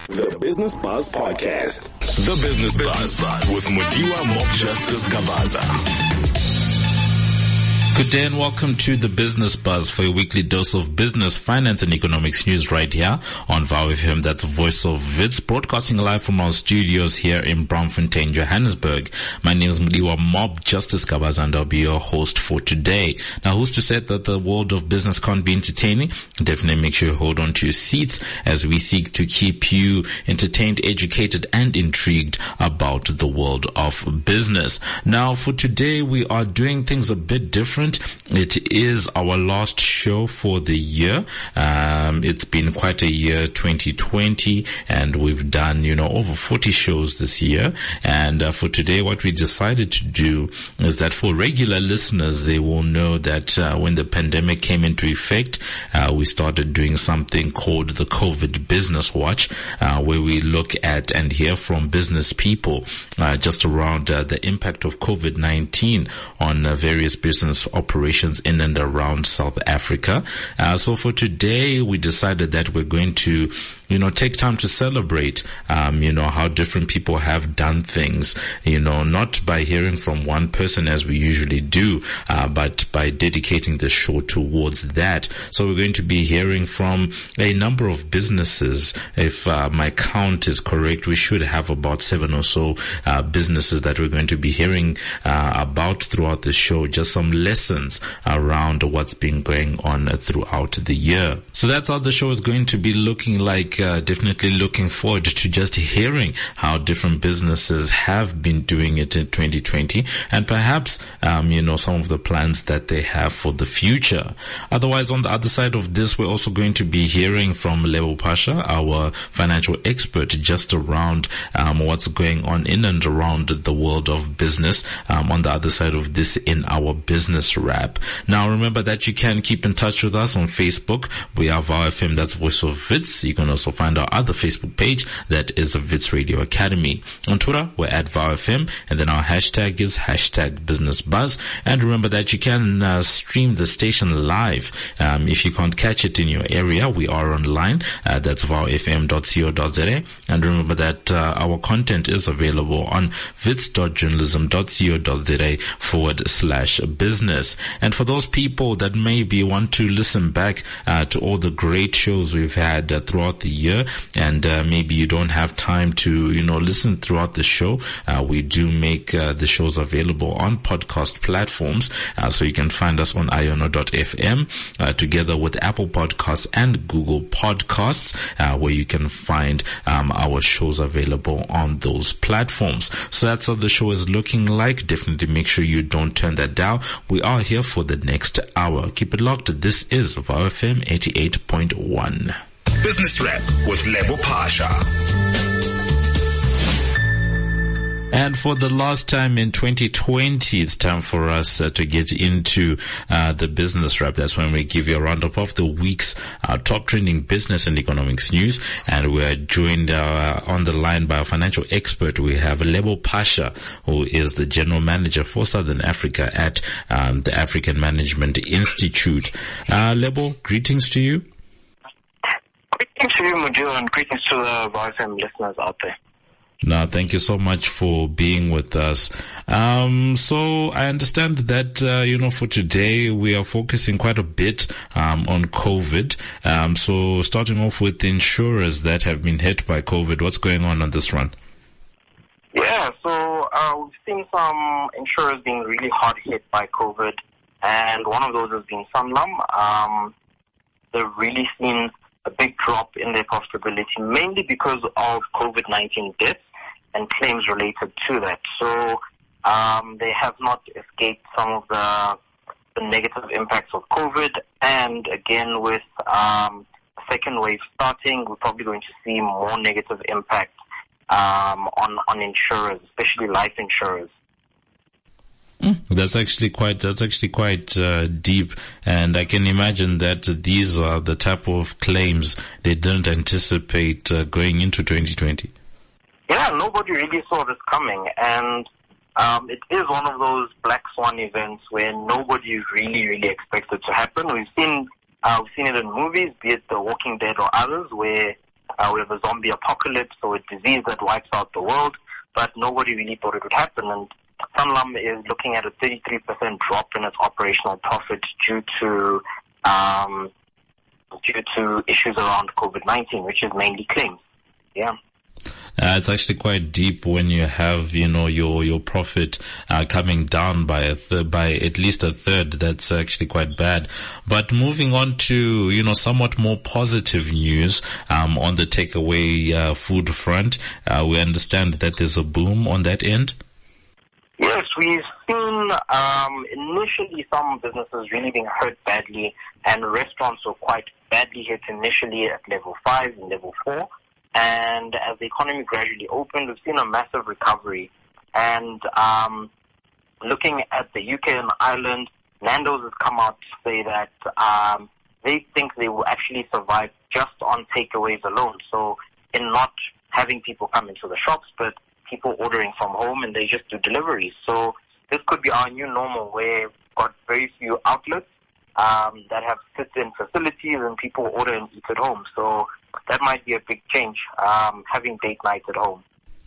The Business Buzz Podcast. The Business Buzz with Mudiwa Mob Justice Kabaza. Good day and welcome to the Business Buzz for your weekly dose of business, finance and economics news right here on VOW FM. That's the voice of Wits, broadcasting live from our studios here in Braamfontein, Johannesburg. My name is Mudiwa Mob Justice Kabaza and I'll be your host for today. Now, who's to say that the world of business can't be entertaining? Definitely make sure you hold on to your seats as we seek to keep you entertained, educated and intrigued about the world of business. Now, for today, we are doing things a bit different. It is our last show for the year. It's been quite a year, 2020, and we've done, over 40 shows this year. And for today, what we decided to do is that for regular listeners, they will know that when the pandemic came into effect, we started doing something called the COVID Business Watch, where we look at and hear from business people just around the impact of COVID-19 on various business operations in and around South Africa. So for today, we decided that we're going to, take time to celebrate, how different people have done things, not by hearing from one person as we usually do, but by dedicating the show towards that. So we're going to be hearing from a number of businesses. If my count is correct, we should have about 7 or so businesses that we're going to be hearing about throughout the show, just some lessons around what's been going on throughout the year. So that's how the show is going to be looking like. Definitely looking forward to just hearing how different businesses have been doing it in 2020 and perhaps, some of the plans that they have for the future. Otherwise, on the other side of this, we're also going to be hearing from Lebo Pasha, our financial expert, just around what's going on in and around the world of business on the other side of this in our business wrap. Now, remember that you can keep in touch with us on Facebook. We have VOW FM, that's Voice of Wits. You can also find our other Facebook page, that is Wits Radio Academy. On Twitter, we're at VOW FM, and then our hashtag is #BusinessBuzz. And remember that you can stream the station live. If you can't catch it in your area, we are online. That's vowfm.co.za. And remember that our content is available on wits.journalism.co.za/business. And for those people that maybe want to listen back to all the great shows we've had throughout the year, and maybe you don't have time to, listen throughout the show, we do make the shows available on podcast platforms. So you can find us on iono.fm together with Apple Podcasts and Google Podcasts, where you can find our shows available on those platforms. So that's how the show is looking like. Definitely make sure you don't turn that down. We are here for the next hour. Keep it locked. This is VOW FM 88.1. Business Rap with Lebo Pasha. And for the last time in 2020, it's time for us to get into the business wrap. That's when we give you a roundup of the week's top trending business and economics news. And we're joined on the line by a financial expert. We have Lebo Pasha, who is the general manager for Southern Africa at the African Management Institute. Lebo, greetings to you. Greetings to you, Mudiwa, and greetings to the VOW FM listeners out there. No, thank you so much for being with us. So I understand that, for today we are focusing quite a bit, on COVID. So starting off with the insurers that have been hit by COVID, what's going on this front? Yeah, so, we've seen some insurers being really hard hit by COVID, and one of those has been Sanlam. They've really seen a big drop in their profitability, mainly because of COVID-19 deaths and claims related to that. So they have not escaped some of the negative impacts of COVID. And again, with second wave starting, we're probably going to see more negative impact on insurers, especially life insurers. That's actually quite deep, and I can imagine that these are the type of claims they didn't anticipate going into 2020. Yeah, nobody really saw this coming, and it is one of those black swan events where nobody really expects it to happen. We've seen it in movies, be it The Walking Dead or others, where we have a zombie apocalypse or a disease that wipes out the world, but nobody really thought it would happen. And Sanlam is looking at a 33% drop in its operational profit due to issues around COVID-19, which is mainly claims. Yeah. It's actually quite deep when you have, your profit coming down by at least a third. That's actually quite bad. But moving on to, somewhat more positive news on the takeaway food front, we understand that there's a boom on that end. Yes, we've seen initially some businesses really being hurt badly, and restaurants were quite badly hit initially at level 5 and level 4. And as the economy gradually opened, we've seen a massive recovery. And looking at the UK and Ireland, Nando's has come out to say that they think they will actually survive just on takeaways alone. So in not having people come into the shops, but people ordering from home, and they just do deliveries. So this could be our new normal, where we've got very few outlets that have sit-in facilities, and people order and eat at home. So that might be a big change, having date nights at home.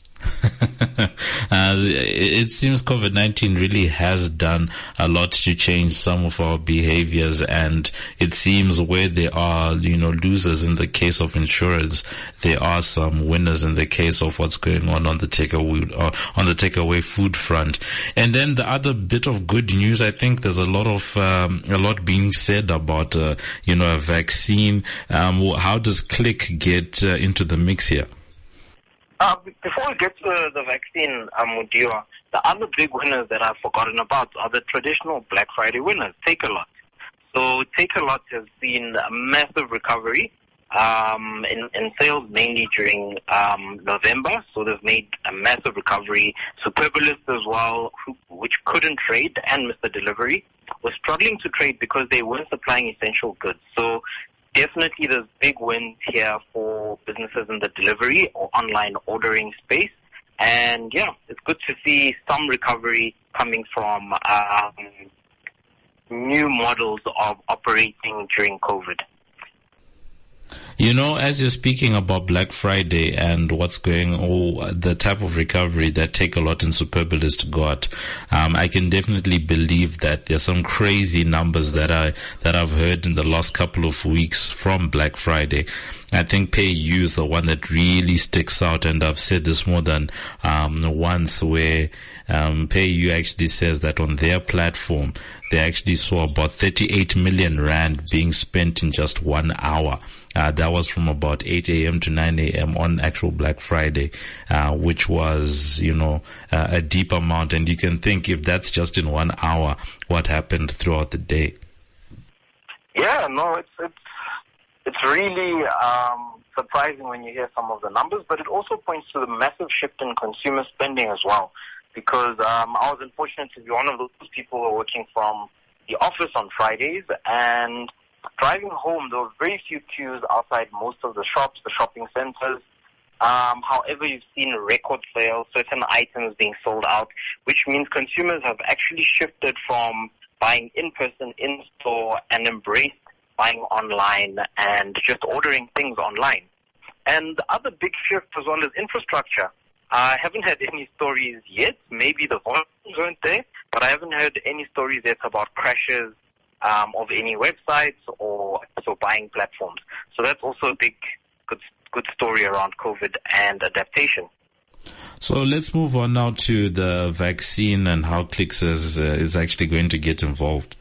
It seems COVID-19 really has done a lot to change some of our behaviors, and it seems where there are, losers in the case of insurance, there are some winners in the case of what's going on the takeaway food front. And then the other bit of good news, I think there's a lot being said about, a vaccine. How does Click get into the mix here? Before we get to the vaccine, Mudiwa, the other big winners that I've forgotten about are the traditional Black Friday winners, Takealot. So Takealot has seen a massive recovery in sales, mainly during November. So they've made a massive recovery. Superbalist as well, which couldn't trade, and Mr. Delivery was struggling to trade because they weren't supplying essential goods. So definitely there's big wins here for businesses in the delivery or online ordering space. And yeah, it's good to see some recovery coming from new models of operating during COVID. As you're speaking about Black Friday and what's the type of recovery that Takealot and Superbalist got, I can definitely believe that there's some crazy numbers that I've heard in the last couple of weeks from Black Friday. I think PayU is the one that really sticks out, and I've said this more than once, where PayU actually says that on their platform they actually saw about 38 million rand being spent in just 1 hour. That was from about 8 a.m. to 9 a.m. on actual Black Friday, which was, a deep amount. And you can think, if that's just in 1 hour, what happened throughout the day? Yeah, no, it's really surprising when you hear some of the numbers, but it also points to the massive shift in consumer spending as well. Because I was unfortunate to be one of those people who are working from the office on Fridays, and driving home, there were very few queues outside most of the shops, the shopping centers. However, you've seen record sales, certain items being sold out, which means consumers have actually shifted from buying in-person, in-store, and embraced buying online and just ordering things online. And the other big shift as well is infrastructure. I haven't heard any stories yet. Maybe the volumes weren't there, but I haven't heard any stories yet about crashes of any websites or buying platforms. So that's also a big, good story around COVID and adaptation. So let's move on now to the vaccine and how Clicks is actually going to get involved.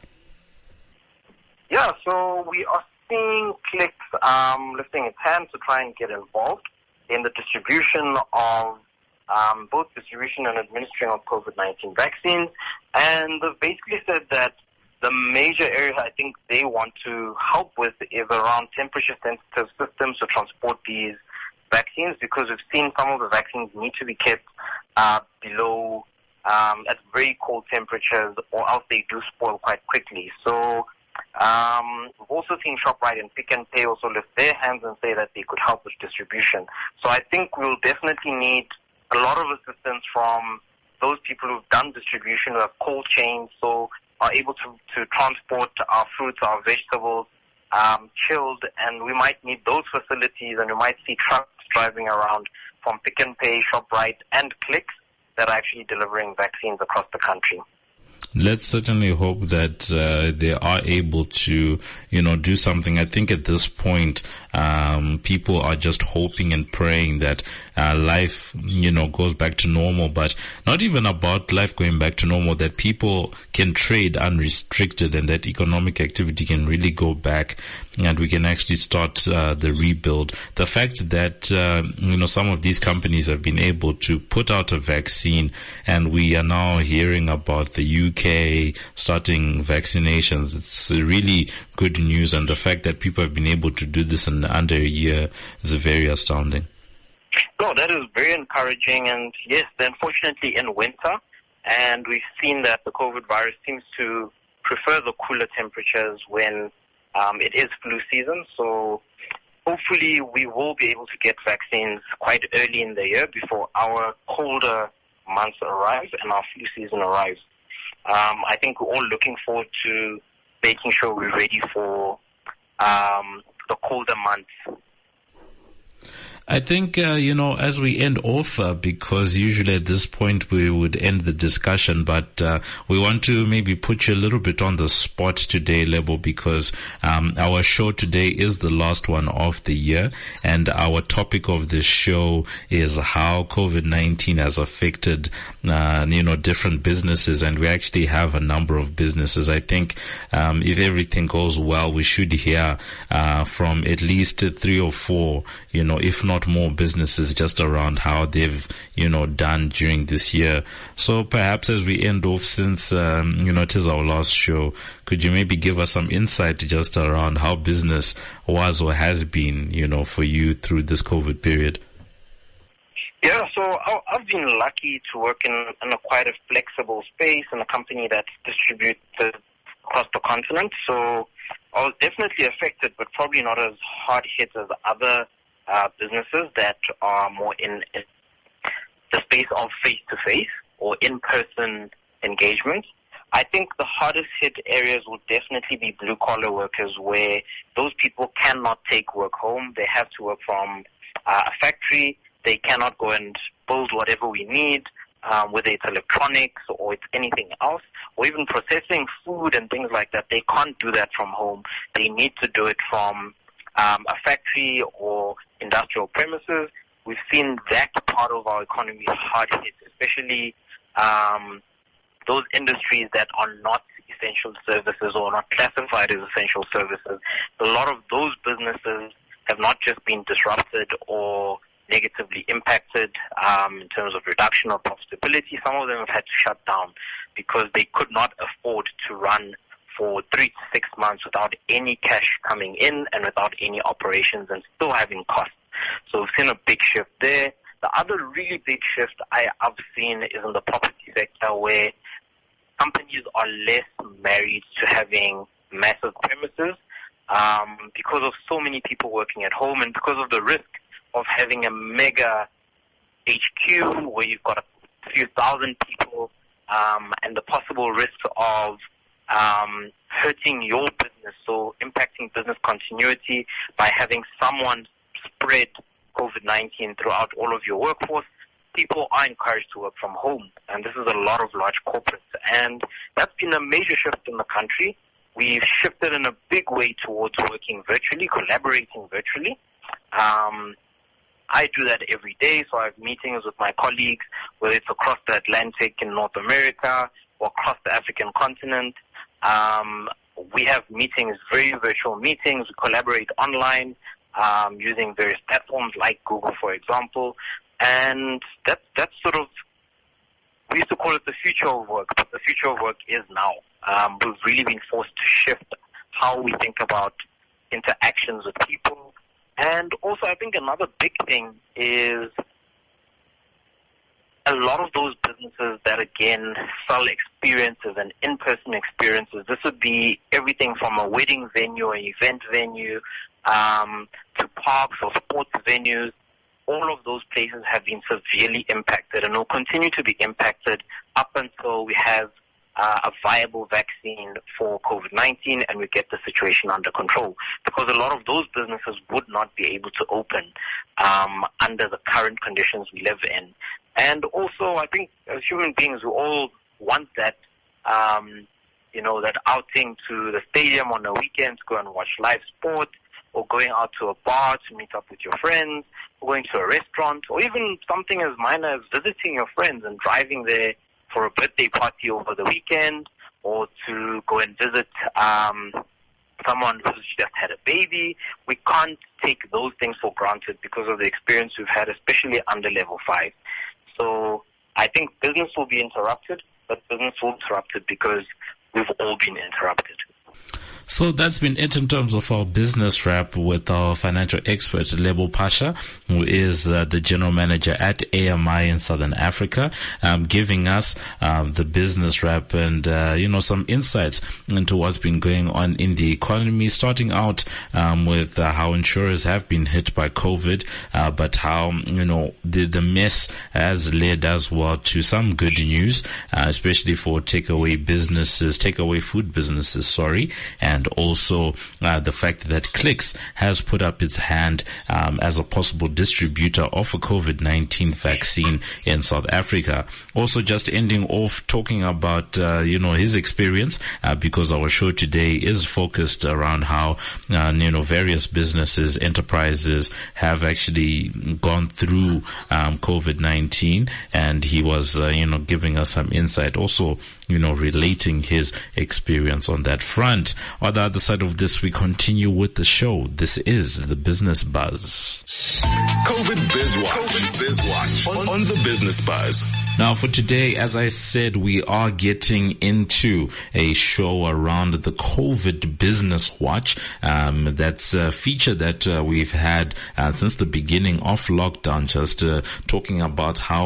Yeah, so we are seeing Clicks lifting its hand to try and get involved in the distribution of both distribution and administering of COVID-19 vaccines. And they've basically said that the major area I think they want to help with is around temperature-sensitive systems to transport these vaccines, because we've seen some of the vaccines need to be kept below at very cold temperatures, or else they do spoil quite quickly. So we've also seen ShopRite and Pick n Pay also lift their hands and say that they could help with distribution. So I think we'll definitely need a lot of assistance from those people who've done distribution, who have cold chains, so are able to transport our fruits, our vegetables chilled, and we might need those facilities, and we might see trucks driving around from Pick n Pay, ShopRite, and Clicks that are actually delivering vaccines across the country. Let's certainly hope that they are able to, do something. I think at this point, people are just hoping and praying that life, goes back to normal. But not even about life going back to normal, that people can trade unrestricted and that economic activity can really go back and we can actually start the rebuild. The fact that, some of these companies have been able to put out a vaccine, and we are now hearing about the UK starting vaccinations. It's really good news, and the fact that people have been able to do this in under a year is very astounding. No, that is very encouraging, and yes, they're unfortunately in winter, and we've seen that the COVID virus seems to prefer the cooler temperatures when it is flu season. So hopefully we will be able to get vaccines quite early in the year before our colder months arrive and our flu season arrives. I think we're all looking forward to making sure we're ready for the colder months. I think, as we end off, because usually at this point we would end the discussion, but we want to maybe put you a little bit on the spot today, Lebo, because our show today is the last one of the year, and our topic of this show is how COVID-19 has affected, different businesses, and we actually have a number of businesses. I think if everything goes well, we should hear from at least 3 or 4, if not more businesses just around how they've, done during this year. So perhaps as we end off, since, it is our last show, could you maybe give us some insight just around how business was or has been, for you through this COVID period? Yeah, so I've been lucky to work in a quite a flexible space in a company that's distributed across the continent. So I was definitely affected, but probably not as hard hit as other businesses that are more in the space of face-to-face or in-person engagement. I think the hardest hit areas would definitely be blue-collar workers, where those people cannot take work home. They have to work from a factory. They cannot go and build whatever we need, whether it's electronics or it's anything else, or even processing food and things like that. They can't do that from home. They need to do it from a factory or industrial premises. We've seen that part of our economy hard hit, especially those industries that are not essential services or not classified as essential services. A lot of those businesses have not just been disrupted or negatively impacted in terms of reduction of profitability. Some of them have had to shut down because they could not afford to run for 3 to 6 months without any cash coming in and without any operations and still having costs. So we've seen a big shift there. The other really big shift I've seen is in the property sector, where companies are less married to having massive premises because of so many people working at home and because of the risk of having a mega HQ where you've got a few thousand people and the possible risks of hurting your business, so impacting business continuity by having someone spread COVID-19 throughout all of your workforce. People are encouraged to work from home, and this is a lot of large corporates, and that's been a major shift in the country. We've shifted in a big way towards working virtually, collaborating virtually. I do that every day, so I have meetings with my colleagues, whether it's across the Atlantic in North America or across the African continent. We have meetings, very virtual meetings. We collaborate online using various platforms like Google, for example. And that's sort of, we used to call it the future of work, but the future of work is now. We've really been forced to shift how we think about interactions with people. And also, I think another big thing is a lot of those businesses that, again, sell experiences and in-person experiences. This would be everything from a wedding venue, an event venue, to parks or sports venues. All of those places have been severely impacted and will continue to be impacted up until we have a viable vaccine for COVID-19 and we get the situation under control. Because a lot of those businesses would not be able to open under the current conditions we live in. And also, I think as human beings, we all want that, that outing to the stadium on the weekend to go and watch live sport, or going out to a bar to meet up with your friends, or going to a restaurant, or even something as minor as visiting your friends and driving there for a birthday party over the weekend, or to go and visit someone who's just had a baby. We can't take those things for granted because of the experience we've had, especially under level 5. So I think business will be interrupted, but business will be interrupted because we've all been interrupted. So that's been it in terms of our business wrap with our financial expert, Lebo Pasha, who is the general manager at AMI in Southern Africa, giving us the business wrap and, some insights into what's been going on in the economy, starting out with how insurers have been hit by COVID, but how, the mess has led as well to some good news, especially for takeaway food businesses, and also the fact that Clicks has put up its hand as a possible distributor of a COVID-19 vaccine in South Africa. Also, just ending off talking about his experience, because our show today is focused around how various businesses, enterprises have actually gone through COVID-19, and he was giving us some insight, also relating his experience on that front. On the other side of this, we continue with the show. This is the Business Buzz. COVID Biz Watch on the Business Buzz. Now for today, as I said, we are getting into a show around the COVID Business Watch. That's a feature that we've had since the beginning of lockdown, just talking about how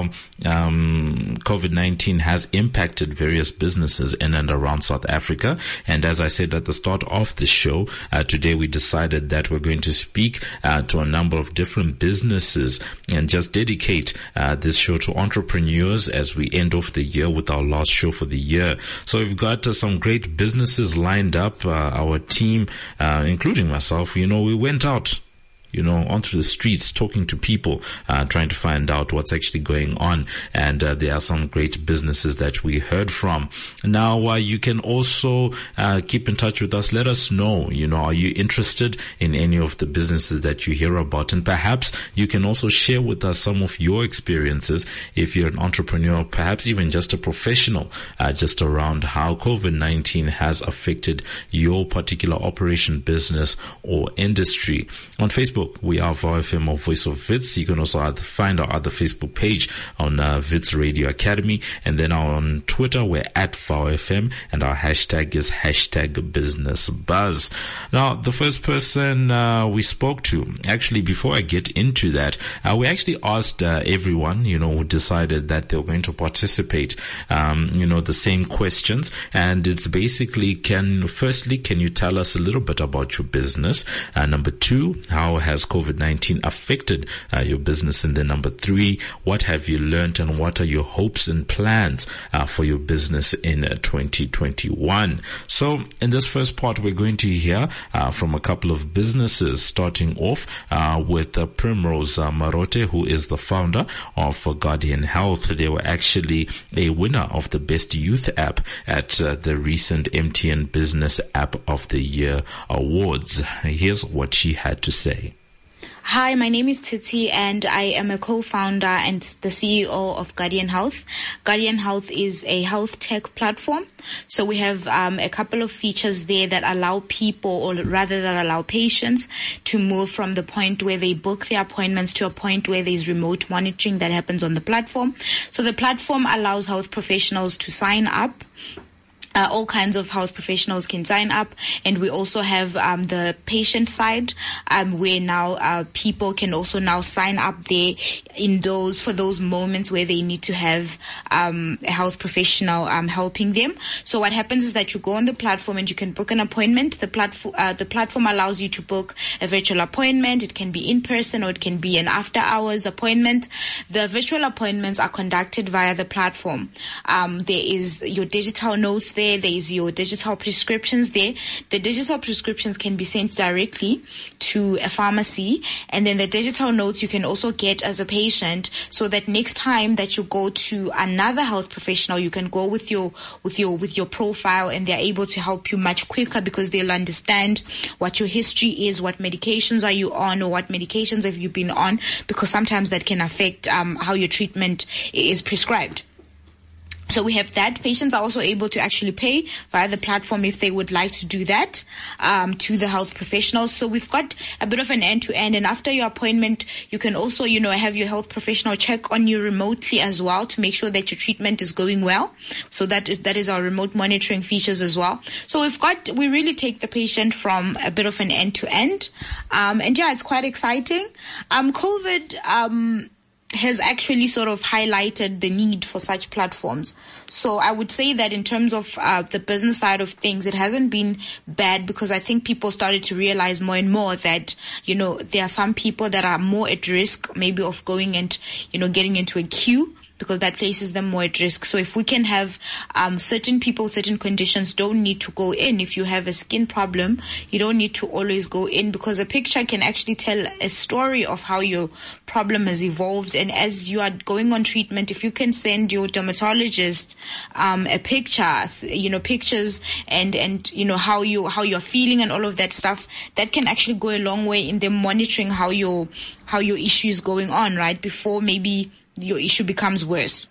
COVID-19 has impacted various businesses in and around South Africa. And as I said at the start of the show, today we decided that we're going to speak to a number of different businesses and just dedicate this show to entrepreneurs as we end off the year with our last show for the year. So we've got some great businesses lined up. Our team, including myself, we went out onto the streets, talking to people, trying to find out what's actually going on. And there are some great businesses that we heard from. Now, you can also keep in touch with us. Let us know, are you interested in any of the businesses that you hear about? And perhaps you can also share with us some of your experiences if you're an entrepreneur, perhaps even just a professional, just around how COVID-19 has affected your particular operation, business, or industry. On Facebook, we are VOW or Voice of Wits. You can also find our other Facebook page on Wits Radio Academy. And then on Twitter, we're at VOW, and our hashtag is #BusinessBuzz. Now, the first person we spoke to, actually, before I get into that, we actually asked everyone, who decided that they were going to participate, the same questions. And it's basically, can you tell us a little bit about your business? Number 2, how has COVID-19 affected your business? And then number 3, what have you learned and what are your hopes and plans for your business in 2021? So in this first part, we're going to hear from a couple of businesses, starting off with Primrose Marote, who is the founder of Guardian Health. They were actually a winner of the Best Youth App at the recent MTN Business App of the Year Awards. Here's what she had to say. Hi, my name is Titi and I am a co-founder and the CEO of Guardian Health. Guardian Health is a health tech platform. So we have a couple of features there that allow people, or rather that allow patients, to move from the point where they book their appointments to a point where there's remote monitoring that happens on the platform. So the platform allows health professionals to sign up all kinds of health professionals can sign up, and we also have the patient side, where now people can also now sign up there for those moments where they need to have a health professional helping them. So what happens is that you go on the platform and you can book an appointment. The platform allows you to book a virtual appointment. It can be in person or it can be an after hours appointment. The virtual appointments are conducted via the platform. There is your digital notes there. There is your digital prescriptions there. The digital prescriptions can be sent directly to a pharmacy, and then the digital notes you can also get as a patient, so that next time that you go to another health professional, you can go with your profile, and they're able to help you much quicker because they'll understand what your history is, what medications are you on, or what medications have you been on, because sometimes that can affect how your treatment is prescribed. So we have that. Patients are also able to actually pay via the platform if they would like to do that to the health professionals. So we've got a bit of an end-to-end. And after your appointment, you can also, have your health professional check on you remotely as well to make sure that your treatment is going well. So that is our remote monitoring features as well. So we really take the patient from a bit of an end-to-end. And yeah, it's quite exciting. COVID has actually sort of highlighted the need for such platforms. So I would say that in terms of the business side of things, it hasn't been bad, because I think people started to realize more and more that, there are some people that are more at risk maybe of going and, getting into a queue, because that places them more at risk. So if we can have certain people, certain conditions don't need to go in. If you have a skin problem, you don't need to always go in, because a picture can actually tell a story of how your problem has evolved. And as you are going on treatment, if you can send your dermatologist a picture, pictures and how you're feeling and all of that stuff, that can actually go a long way in them monitoring how your issue is going on, right, before maybe your issue becomes worse.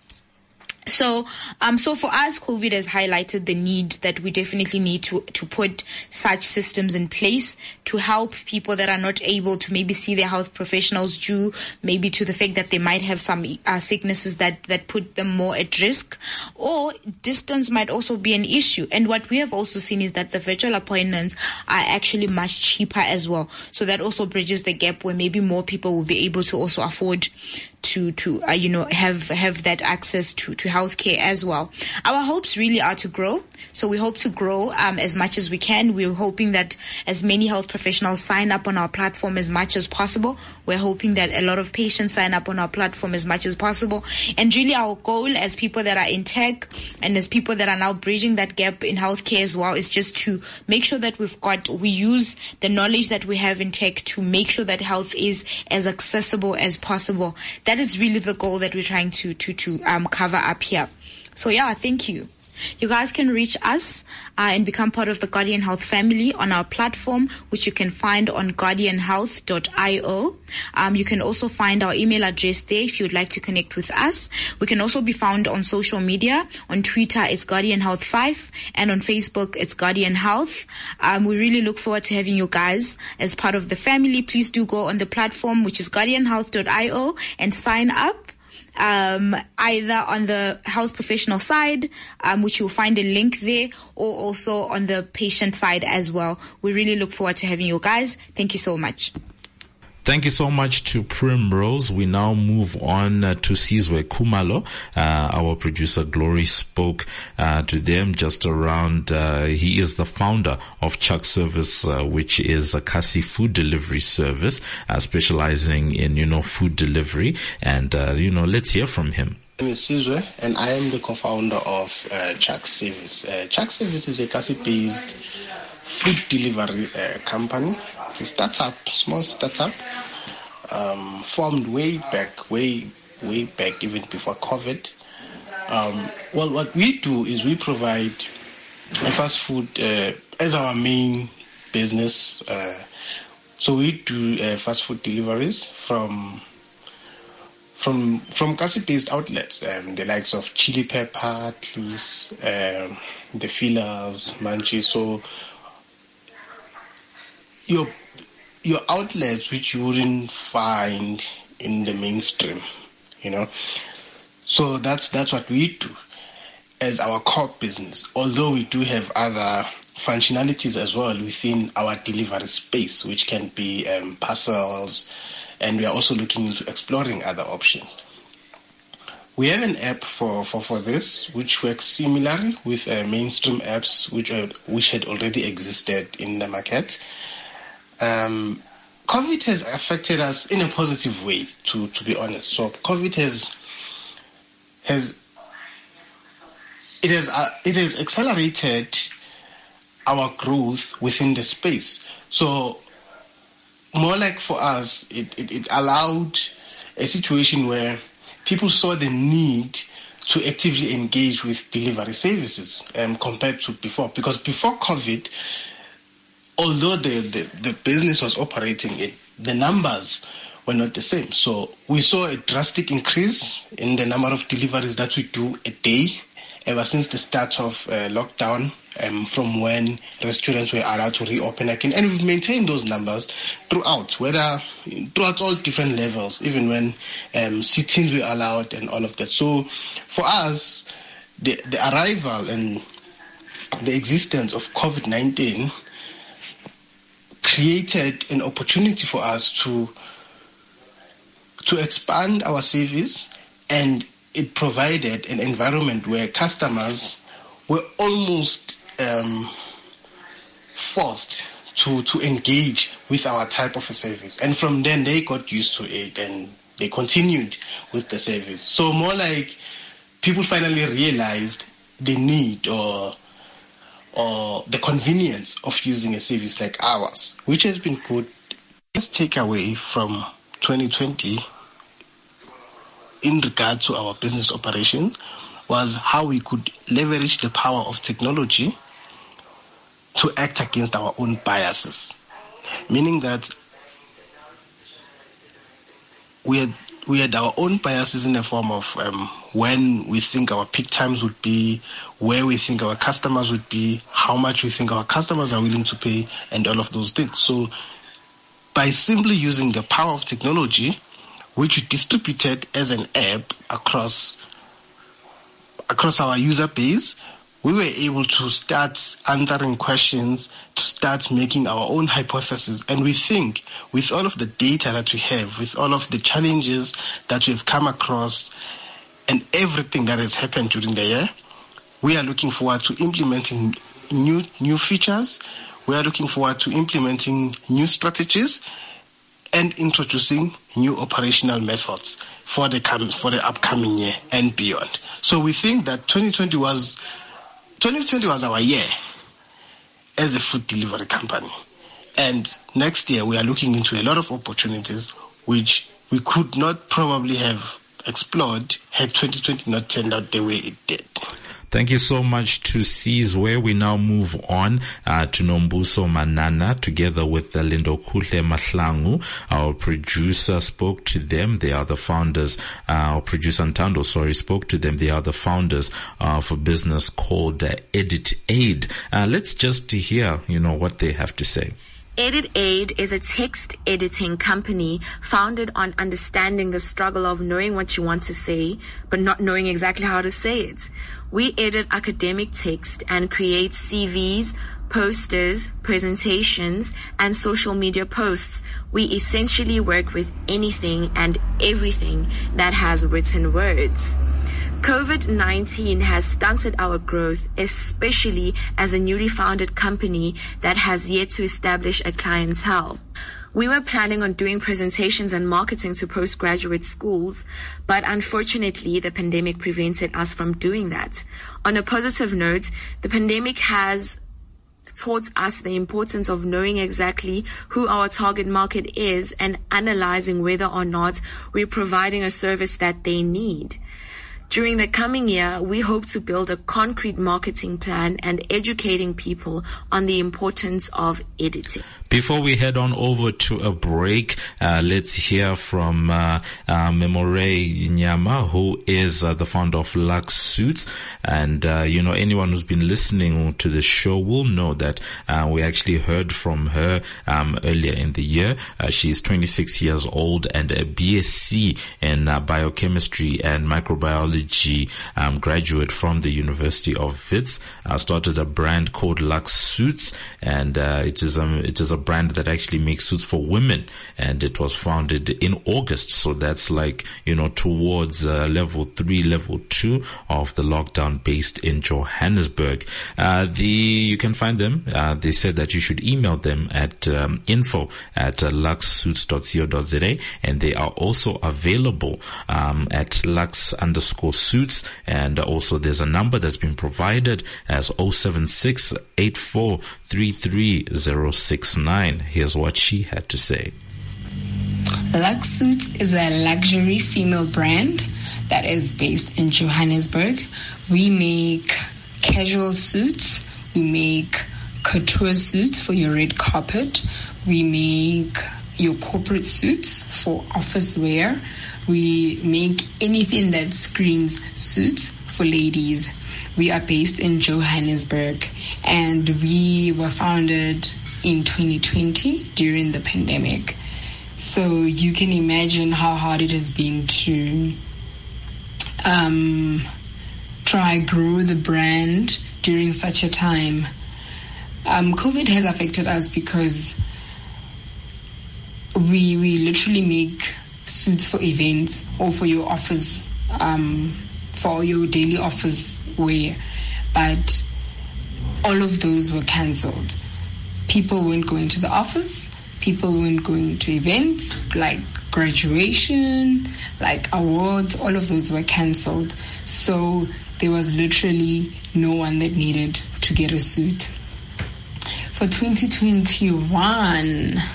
So for us, COVID has highlighted the need that we definitely need to put such systems in place to help people that are not able to maybe see their health professionals due maybe to the fact that they might have some sicknesses that put them more at risk, or distance might also be an issue. And what we have also seen is that the virtual appointments are actually much cheaper as well. So that also bridges the gap where maybe more people will be able to also afford to have that access to healthcare as well. Our hopes really are to grow. So we hope to grow as much as we can. We're hoping that as many health professionals sign up on our platform as much as possible. We're hoping that a lot of patients sign up on our platform as much as possible. And really our goal as people that are in tech and as people that are now bridging that gap in healthcare as well is just to make sure that we use the knowledge that we have in tech to make sure that health is as accessible as possible. That is really the goal that we're trying to cover up here. So yeah, thank you. You guys can reach us and become part of the Guardian Health family on our platform, which you can find on guardianhealth.io. You can also find our email address there if you'd like to connect with us. We can also be found on social media. On Twitter, it's Guardian Health 5, and on Facebook, it's Guardian Health. We really look forward to having you guys as part of the family. Please do go on the platform, which is guardianhealth.io, and sign up. Either on the health professional side, which you'll find a link there, or also on the patient side as well. We really look forward to having you guys. Thank you so much. Thank you so much to Primrose. We now move on to Sizwe Khumalo. Our producer Glory spoke to them just around, he is the founder of Chuck Service, which is a Kasi food delivery service, specializing in, food delivery. And, let's hear from him. My name is Sizwe, and I am the co-founder of Chuck Service. Chuck Service is a Kasi-based food delivery company. It's a startup, small startup, formed way back, even before COVID. Well, what we do is we provide fast food as our main business. So we do fast food deliveries from Kasi-based outlets, the likes of Chili Pepper, Tlis, the Fillers, Munchies. So your outlets which you wouldn't find in the mainstream, So that's what we do. as our core business, although we do have other functionalities as well within our delivery space, which can be parcels, and we are also looking into exploring other options. We have an app for this, which works similarly with mainstream apps which had already existed in the market. COVID has affected us in a positive way, to be honest. So COVID has accelerated our growth within the space. So more like for us, it allowed a situation where people saw the need to actively engage with delivery services compared to before. Because before COVID, although the business was operating, the numbers were not the same. So we saw a drastic increase in the number of deliveries that we do a day ever since the start of lockdown, from when restaurants were allowed to reopen again. And we've maintained those numbers throughout all different levels, even when sit-ins were allowed and all of that. So for us, the arrival and the existence of COVID-19 created an opportunity for us to expand our service, and it provided an environment where customers were almost forced to engage with our type of a service. And from then they got used to it and they continued with the service. So more like people finally realized the need or the convenience of using a service like ours, which has been good. Let's take away from 2020 in regard to our business operations was how we could leverage the power of technology to act against our own biases. Meaning that we had our own biases in the form of when we think our peak times would be, where we think our customers would be, how much we think our customers are willing to pay, and all of those things. So by simply using the power of technology, which we distributed as an app across our user base, we were able to start answering questions, to start making our own hypotheses. And we think with all of the data that we have, with all of the challenges that we've come across and everything that has happened during the year, we are looking forward to implementing new features. We are looking forward to implementing new strategies and introducing new operational methods for the upcoming year and beyond. So we think that 2020 was our year as a food delivery company. And next year we are looking into a lot of opportunities which we could not probably have explored had 2020 not turned out the way it did. Thank you so much to Sizwe. We now move on to Nombuso Manana together with Lindo Kuhle Mahlangu. Our producer spoke to them. They are the founders. Our producer Ntando, spoke to them. They are the founders of a business called Edit Aid. Let's just hear, what they have to say. Edit Aid is a text editing company founded on understanding the struggle of knowing what you want to say, but not knowing exactly how to say it. We edit academic text and create CVs, posters, presentations, and social media posts. We essentially work with anything and everything that has written words. COVID-19 has stunted our growth, especially as a newly founded company that has yet to establish a clientele. We were planning on doing presentations and marketing to postgraduate schools, but unfortunately, the pandemic prevented us from doing that. On a positive note, the pandemic has taught us the importance of knowing exactly who our target market is and analyzing whether or not we're providing a service that they need. During the coming year, we hope to build a concrete marketing plan and educating people on the importance of editing. Before we head on over to a break, let's hear from Memore Nyama, who is the founder of Lux Suits. And, anyone who's been listening to the show will know that we actually heard from her earlier in the year. She's 26 years old and a BSc in biochemistry and microbiology Technology graduate from the University of Wits, started a brand called Lux Suits, and it is a brand that actually makes suits for women, and it was founded in August. So that's like, towards level 3, level 2 of the lockdown, based in Johannesburg. You can find them. They said that you should email them at info@luxsuits.co.za, and they are also available at Lux_Suits, and also there's a number that's been provided as 076-8433-069. Here's what she had to say. Lux Suits is a luxury female brand that is based in Johannesburg. We make casual suits, we make couture suits for your red carpet, we make your corporate suits for office wear, we make anything that screams suits for ladies. We are based in Johannesburg, and we were founded in 2020 during the pandemic. So you can imagine how hard it has been to try grow the brand during such a time. COVID has affected us because we literally make suits for events or for your office, for your daily office wear, but all of those were cancelled. People weren't going to the office. People weren't going to events like graduation, like awards. All of those were cancelled. So there was literally no one that needed to get a suit. For 2021,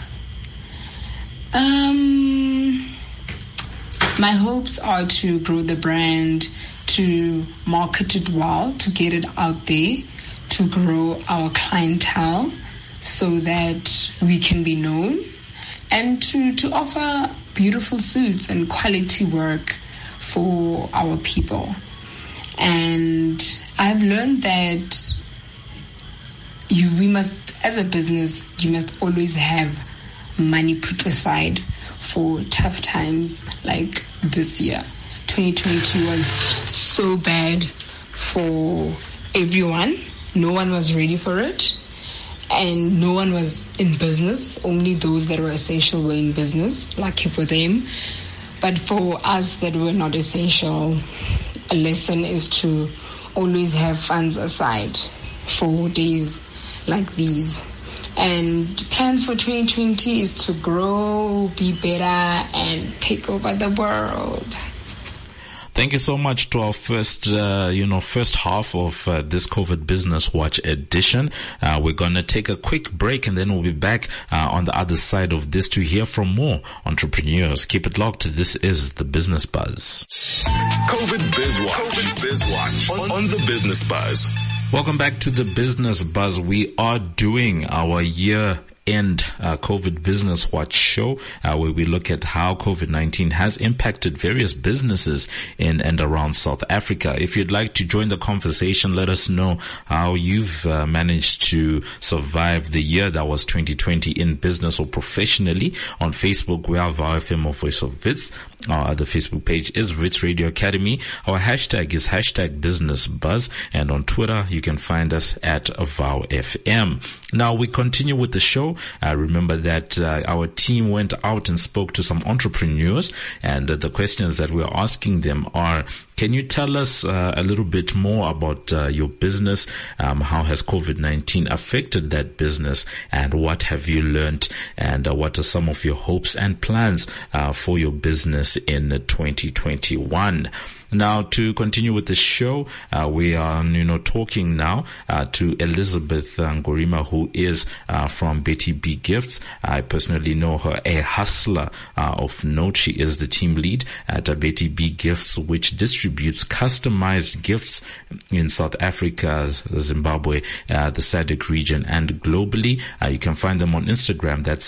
my hopes are to grow the brand, to market it well, to get it out there, to grow our clientele so that we can be known, and to offer beautiful suits and quality work for our people. And I've learned that we must, as a business, you must always have money put aside for tough times like this year. 2020 was so bad for everyone. No one was ready for it. And no one was in business. Only those that were essential were in business. Lucky for them. But for us that were not essential, a lesson is to always have funds aside for days like these. And plans for 2020 is to grow, be better, and take over the world. Thank you so much to our first half of this COVID Business Watch edition. We're going to take a quick break, and then we'll be back on the other side of this to hear from more entrepreneurs. Keep it locked. This is the Business Buzz. COVID Biz Watch on the Business Buzz. Welcome back to the Business Buzz. We are doing our year-end COVID Business Watch show, where we look at how COVID-19 has impacted various businesses in and around South Africa. If you'd like to join the conversation, let us know how you've managed to survive the year that was 2020 in business or professionally. On Facebook, we are VOW FM or Voice of Wits. Our other Facebook page is Wits Radio Academy. Our hashtag is #BusinessBuzz, and on Twitter you can find us at VOW FM. Now we continue with the show. Remember that our team went out and spoke to some entrepreneurs, and the questions that we're asking them are: can you tell us a little bit more about your business? How has COVID-19 affected that business, and what have you learned, and what are some of your hopes and plans for your business in 2021? Now, to continue with the show, we are, talking now to Elizabeth Ngorima, who is from Betty B Gifts. I personally know her, a hustler of note. She is the team lead at Betty B Gifts, which distributes customized gifts in South Africa, Zimbabwe, the SADC region, and globally. You can find them on Instagram. That's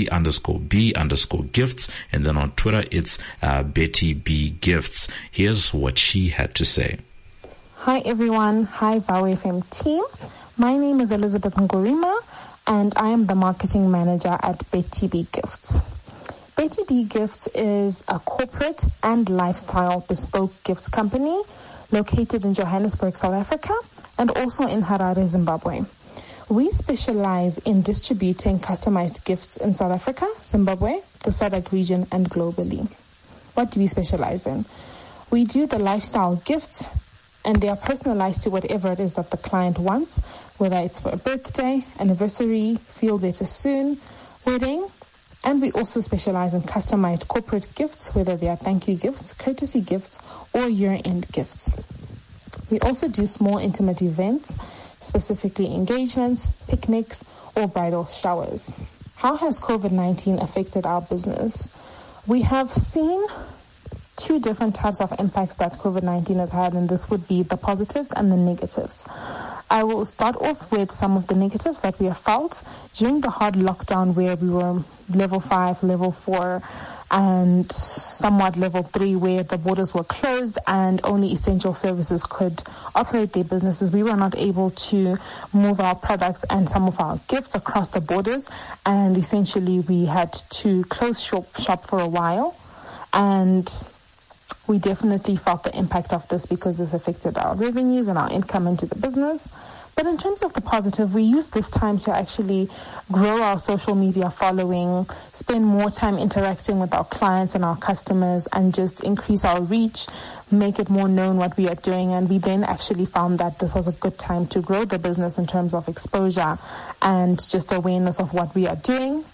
Betty_B_gifts. And then on Twitter, it's Betty B Gifts. Here's what she had to say. Hi everyone. Hi VOW FM team. My name is Elizabeth Ngorima, and I am the marketing manager at Betty B Gifts. Betty B Gifts is a corporate and lifestyle bespoke gifts company located in Johannesburg, South Africa, and also in Harare, Zimbabwe. We specialize in distributing customized gifts in South Africa, Zimbabwe, the SADC region, and globally. What do we specialize in? We do the lifestyle gifts, and they are personalized to whatever it is that the client wants, whether it's for a birthday, anniversary, feel better soon, wedding. And we also specialize in customized corporate gifts, whether they are thank you gifts, courtesy gifts, or year-end gifts. We also do small intimate events, specifically engagements, picnics, or bridal showers. How has COVID-19 affected our business? We have seen two different types of impacts that COVID-19 has had, and this would be the positives and the negatives. I will start off with some of the negatives that we have felt during the hard lockdown, where we were level 5, level 4, and somewhat level 3, where the borders were closed and only essential services could operate their businesses. We were not able to move our products and some of our gifts across the borders, and essentially we had to close shop for a while. And we definitely felt the impact of this because this affected our revenues and our income into the business. But in terms of the positive, we used this time to actually grow our social media following, spend more time interacting with our clients and our customers, and just increase our reach, make it more known what we are doing. And we then actually found that this was a good time to grow the business in terms of exposure and just awareness of what we are doing.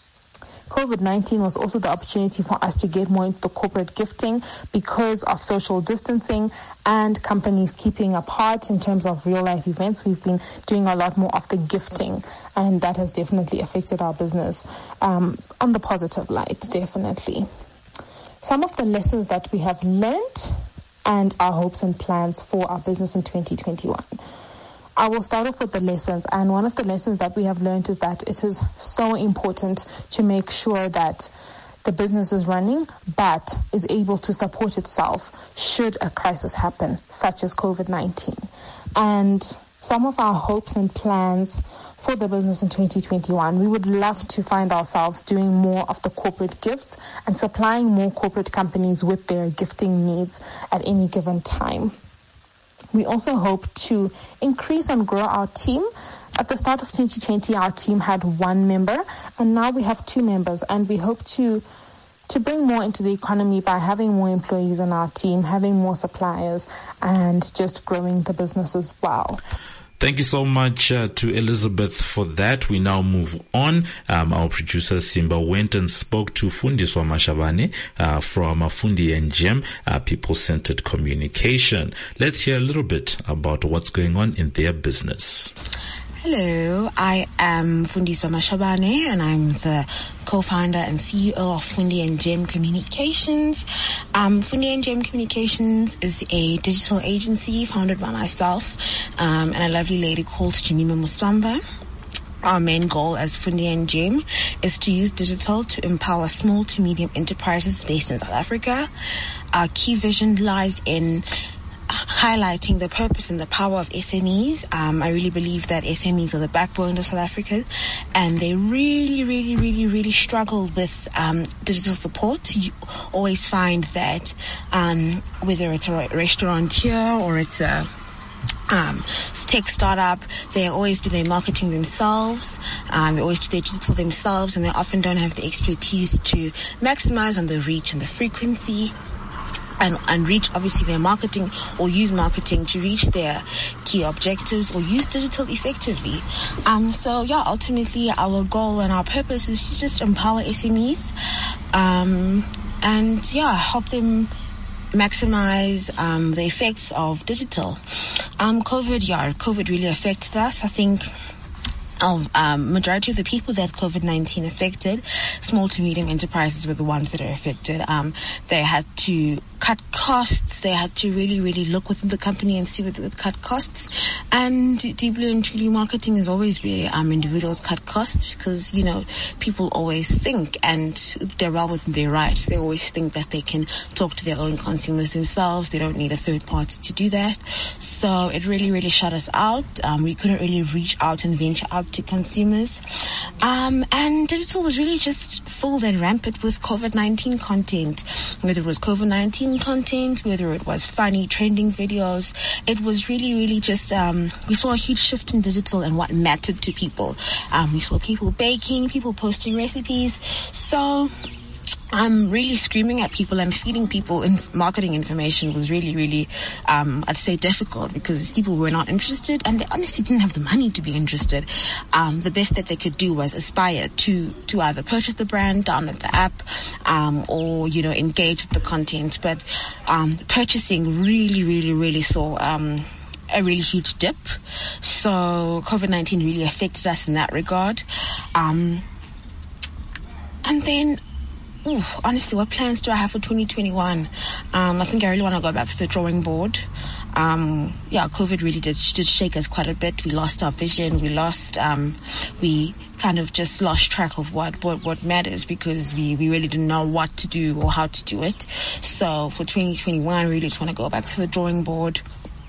COVID-19 was also the opportunity for us to get more into the corporate gifting because of social distancing and companies keeping apart in terms of real-life events. We've been doing a lot more of the gifting, and that has definitely affected our business on the positive light, definitely. Some of the lessons that we have learned and our hopes and plans for our business in 2021. I will start off with the lessons, and one of the lessons that we have learned is that it is so important to make sure that the business is running but is able to support itself should a crisis happen, such as COVID-19. And some of our hopes and plans for the business in 2021, we would love to find ourselves doing more of the corporate gifts and supplying more corporate companies with their gifting needs at any given time. We also hope to increase and grow our team. At the start of 2020, our team had 1 member, and now we have 2 members, and we hope to bring more into the economy by having more employees on our team, having more suppliers, and just growing the business as well. Thank you so much to Elizabeth for that. We now move on. Our producer Simba went and spoke to Fundiswa Mashabane from Fundi and Gem, People-Centered Communication. Let's hear a little bit about what's going on in their business. Hello, I am Fundiswa Mashabane, and I'm the co-founder and CEO of Fundi and Gem Communications. Fundi and Gem Communications is a digital agency founded by myself and a lovely lady called Jemima Muswamba. Our main goal as Fundi and Gem is to use digital to empower small to medium enterprises based in South Africa. Our key vision lies in highlighting the purpose and the power of SMEs. I really believe that SMEs are the backbone of South Africa, and they really struggle with digital support. You always find that whether it's a restaurateur or it's a tech startup, they always do their marketing themselves, they always do their digital themselves, and they often don't have the expertise to maximize on the reach and the frequency and reach obviously their marketing, or use marketing to reach their key objectives, or use digital effectively. So ultimately our goal and our purpose is to just empower SMEs and help them maximize the effects of digital. COVID really affected us. I think majority of the people that COVID-19 affected, small to medium enterprises, were the ones that are affected. They had to cut costs. They had to really look within the company and see where they could cut costs. And deeply and truly, marketing is always where individuals cut costs, because people always think, and they're well within their rights, they always think that they can talk to their own consumers themselves. They don't need a third party to do that. So it really shut us out. We couldn't really reach out and venture out out to consumers. And digital was really just filled and rampant with COVID-19 content. Whether it was COVID-19 content, whether it was funny trending videos, it was really, really just, we saw a huge shift in digital and what mattered to people. We saw people baking, people posting recipes. So really screaming at people and feeding people in marketing information was really, really, I'd say difficult, because people were not interested and they honestly didn't have the money to be interested. The best that they could do was aspire to either purchase the brand, download the app, or, engage with the content. But, purchasing really, really, really saw, a really huge dip. So COVID-19 really affected us in that regard. And then, honestly, what plans do I have for 2021? I think I really want to go back to the drawing board. COVID really did shake us quite a bit. We lost our vision. We kind of just lost track of what matters, because we really didn't know what to do or how to do it. So for 2021, I really just want to go back to the drawing board.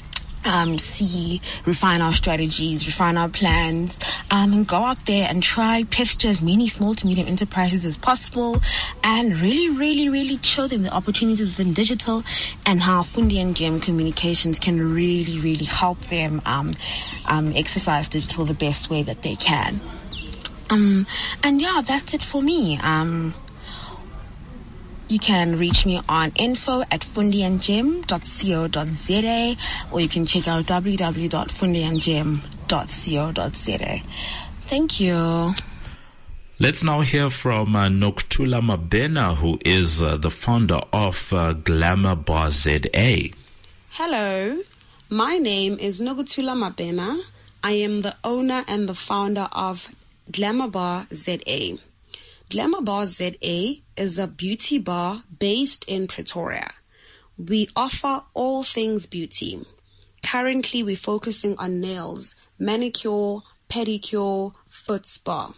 Refine our strategies, refine our plans, and go out there and try pitch to as many small to medium enterprises as possible, and really, really, really show them the opportunities within digital and how Fundi and Gem Communications can really, really help them exercise digital the best way that they can. That's it for me. You can reach me on info@fundiandgem.co.za, or you can check out www.fundiandgem.co.za. Thank you. Let's now hear from Nokuthula Mabena, who is the founder of Glamour Bar ZA. Hello, my name is Nokuthula Mabena. I am the owner and the founder of Glamour Bar ZA. Glamour Bar ZA is a beauty bar based in Pretoria. We offer all things beauty. Currently, we're focusing on nails, manicure, pedicure, foot spa.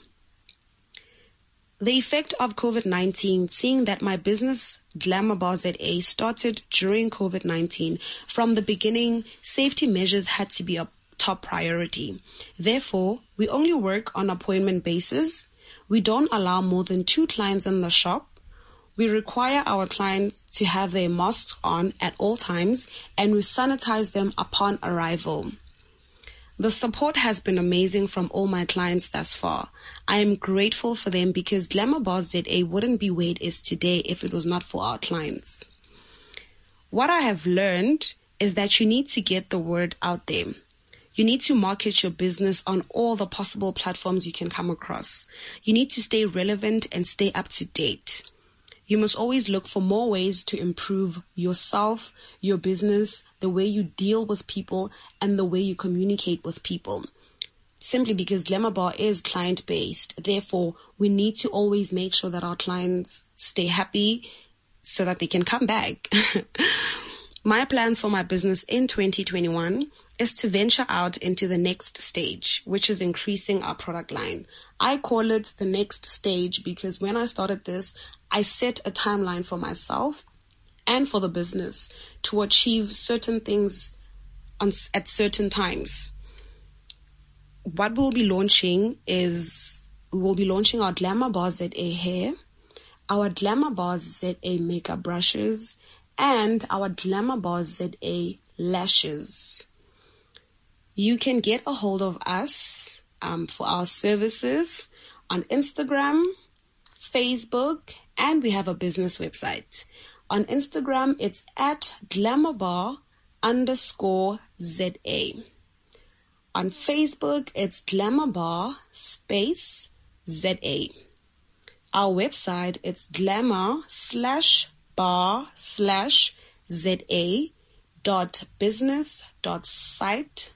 The effect of COVID-19, seeing that my business, Glamour Bar ZA, started during COVID-19, from the beginning, safety measures had to be a top priority. Therefore, we only work on appointment basis. We don't allow more than 2 clients in the shop. We require our clients to have their masks on at all times, and we sanitize them upon arrival. The support has been amazing from all my clients thus far. I am grateful for them, because Glamour Bar ZA wouldn't be where it is today if it was not for our clients. What I have learned is that you need to get the word out there. You need to market your business on all the possible platforms you can come across. You need to stay relevant and stay up to date. You must always look for more ways to improve yourself, your business, the way you deal with people, and the way you communicate with people. Simply because Glamour Bar is client-based. Therefore, we need to always make sure that our clients stay happy so that they can come back. My plans for my business in 2021 is to venture out into the next stage, which is increasing our product line. I call it the next stage because when I started this, I set a timeline for myself and for the business to achieve certain things at certain times. What we'll be launching is, we'll be launching our Glamour Bar ZA hair, our Glamour Bar ZA makeup brushes, and our Glamour Bar ZA lashes. You can get a hold of us for our services on Instagram, Facebook, and we have a business website. On Instagram, it's at glamourbar_ZA. On Facebook, it's glamourbar_ZA. Our website, it's glamour/bar/ZA.business.site/.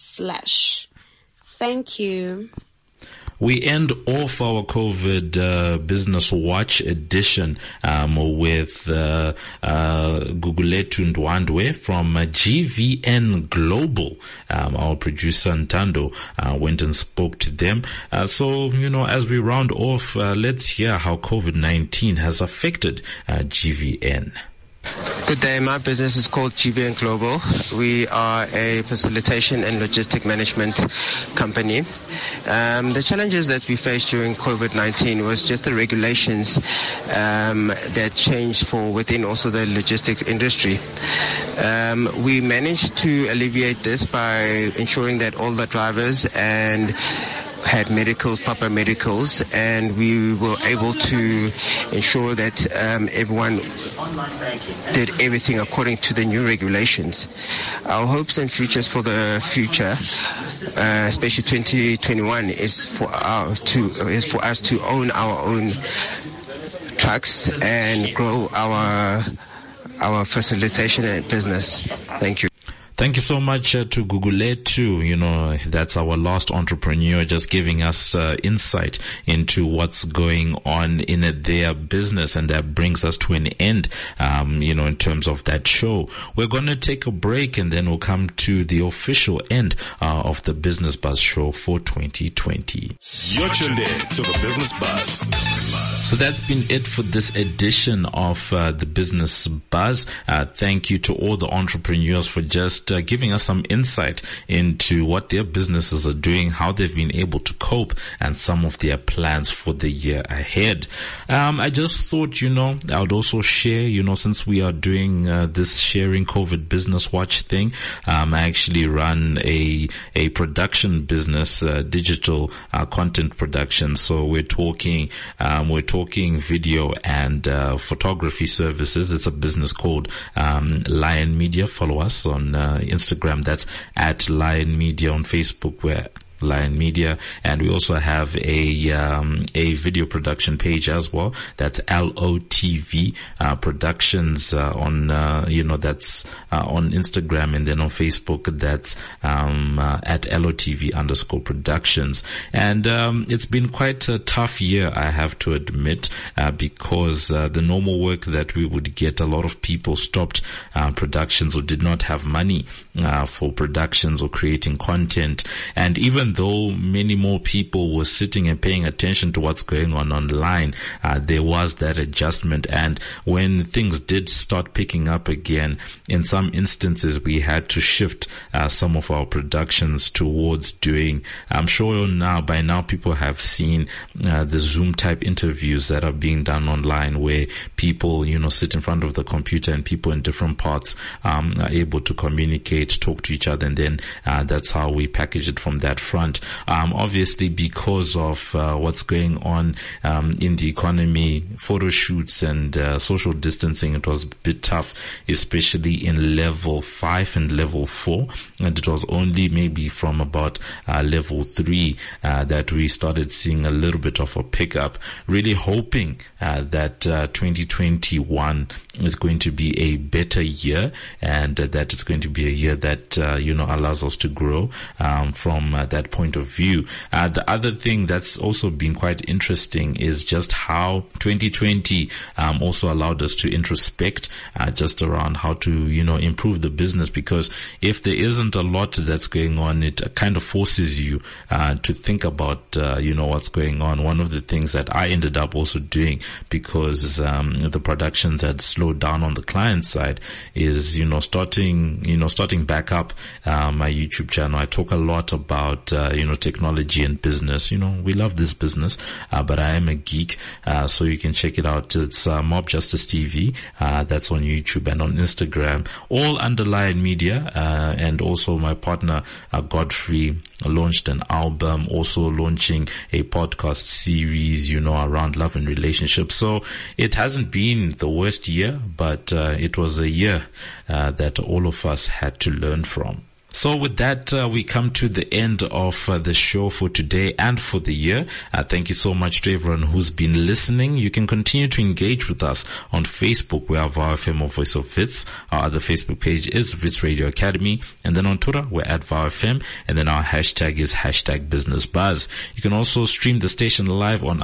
Thank you. We end off our COVID Business Watch edition with Guguletu Ndwandwe from GVN Global. Our producer Ntando went and spoke to them. So, as we round off, let's hear how COVID-19 has affected GVN. Good day. My business is called GVN Global. We are a facilitation and logistic management company. The challenges that we faced during COVID-19 was just the regulations that changed for within also the logistics industry. We managed to alleviate this by ensuring that all the drivers and had proper medicals, and we were able to ensure that everyone did everything according to the new regulations. Our hopes and futures for the future, especially 2021, is for us to own our own trucks and grow our facilitation and business. Thank you. Thank you so much to Guguletu. That's our last entrepreneur, just giving us insight into what's going on in their business, and that brings us to an end, in terms of that show. We're going to take a break, and then we'll come to the official end of the Business Buzz show for 2020. You're tuned in to the Business Buzz. So that's been it for this edition of the Business Buzz. Thank you to all the entrepreneurs for just giving us some insight into what their businesses are doing, how they've been able to cope, and some of their plans for the year ahead. I just thought, I would also share, since we are doing this sharing COVID business watch thing, I actually run a production business, digital content production. So we're talking video and photography services. It's a business called Lion Media. Follow us on Instagram. That's at Lion Media. On Facebook, we're Lion Media, and we also have a video production page as well. That's LOTV Productions on that's on Instagram, and then on Facebook that's at LOTV_productions. And it's been quite a tough year, I have to admit, because the normal work that we would get, a lot of people stopped productions or did not have money for productions or creating content. And even though many more people were sitting and paying attention to what's going on online, there was that adjustment. And when things did start picking up again, in some instances we had to shift some of our productions towards doing, I'm sure by now people have seen the Zoom type interviews that are being done online, where people, sit in front of the computer and people in different parts are able to communicate, talk to each other, and then that's how we package it from that front. Obviously, because of what's going on in the economy, photo shoots and social distancing, it was a bit tough, especially in level 5 and level 4. And it was only maybe from about level 3 that we started seeing a little bit of a pickup. Really hoping that 2021 is going to be a better year, and that it's going to be a year that allows us to grow from that point of view. The other thing that's also been quite interesting is just how 2020 also allowed us to introspect just around how to improve the business, because if there isn't a lot that's going on, it kind of forces you to think about what's going on. One of the things that I ended up also doing, because the productions had slowed down on the client side, is starting back up my YouTube channel. I talk a lot about technology and business. We love this business, but I am a geek, so you can check it out. It's Mob Justice TV. That's on YouTube and on Instagram, all under Lion Media. And also my partner Godfrey launched an album, also launching a podcast series, around love and relationships. So it hasn't been the worst year, but it was a year that all of us had to learn from. So with that, we come to the end of the show for today and for the year. Thank you so much to everyone who's been listening. You can continue to engage with us on Facebook. We have VOW FM or Voice of Wits. Our other Facebook page is Wits Radio Academy. And then on Twitter, we're at VOW FM. And then our hashtag is #BusinessBuzz. You can also stream the station live on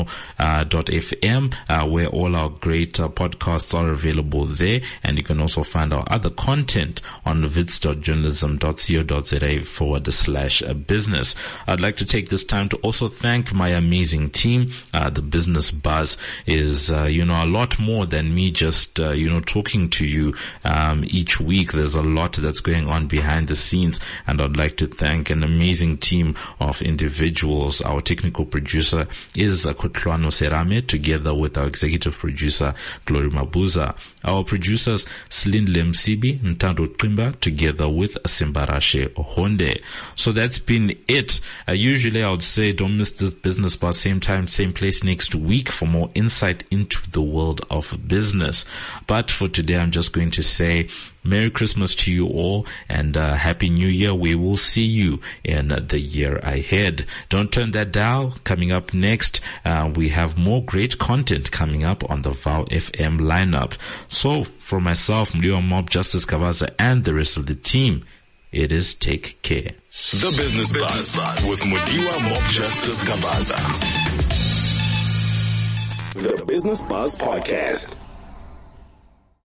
iono.fm, where all our great podcasts are available there. And you can also find our other content on wits.journalism vowfm.co.za/business. I'd like to take this time to also thank my amazing team. The Business Buzz is, a lot more than me just, talking to you, each week. There's a lot that's going on behind the scenes, and I'd like to thank an amazing team of individuals. Our technical producer is Kutlwano Serame, together with our executive producer, Glory Mabuza. Our producers, Slindle Msibi, Ntando Trimba, together with Simbarashe Honde. So that's been it. Usually I would say don't miss this Business Buzz, same time, same place next week for more insight into the world of business. But for today, I'm just going to say Merry Christmas to you all, and Happy New Year. We will see you in the year ahead. Don't turn that dial. Coming up next, we have more great content coming up on the Vow FM lineup. So for myself, Mliwa Mob Justice Kabaza, and the rest of the team, it is take care. The Business Buzz with Mudiwa Mob Justice Kabaza. The Business Buzz Podcast.